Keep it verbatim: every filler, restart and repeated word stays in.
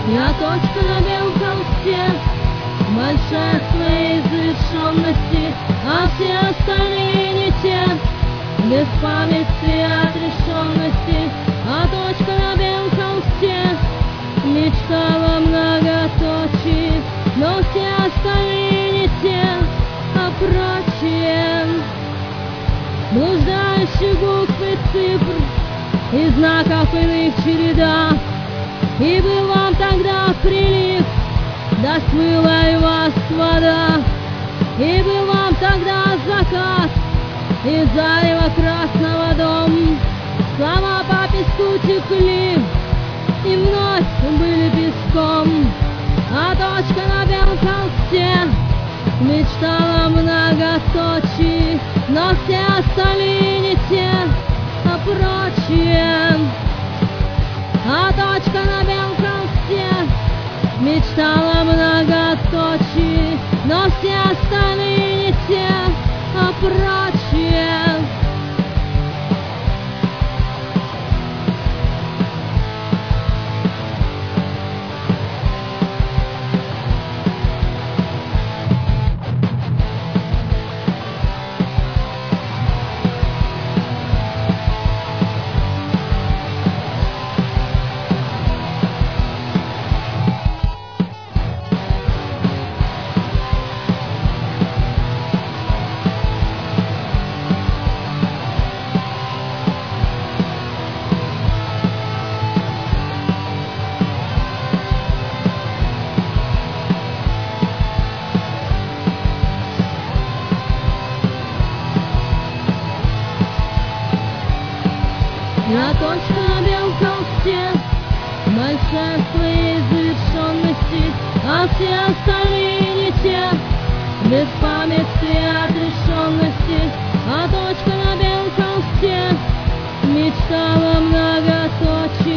Я точка на белом холсте, большая в своей завершенности, а все остальные не те, без памяти и отрешенности. А точка на белом холсте мечтала многоточие, но все остальные не те, а прочие. Блуждающих букв и цифр, и знаков иных череда, и был вам тогда прилив, да смыла и вас вода, и был вам тогда закат, и зарево красного дом. Слова по песку текли, и вновь были песком. А точка на белом холсте мечтала многоточие, но все остальные не те, а прочие. А точка на белом холсте мечтала многоточие, но все остальные не те, а прочие. Я точка на белом холсте, большая в своей завершенности, а все остальные не те, без памяти и отрешенности. А точка на белом холсте мечтала многоточие,